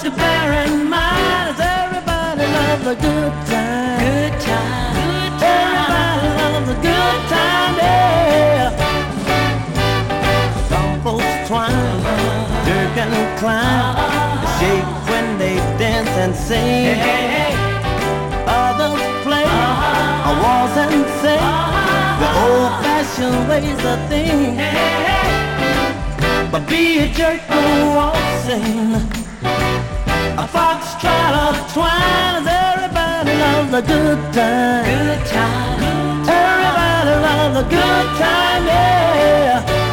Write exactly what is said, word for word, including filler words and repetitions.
you bear in mind is everybody loves a good time. Good time. Good time. Everybody loves a good time, yeah. Some folks twine, jerk and climb, shake when they dance and sing. Hey, hey. Others play a waltz and sing the old-fashioned ways of things. But be a jerk or waltzing, a foxtrot or twine, everybody loves a good time. Good time. Everybody loves a good time, yeah.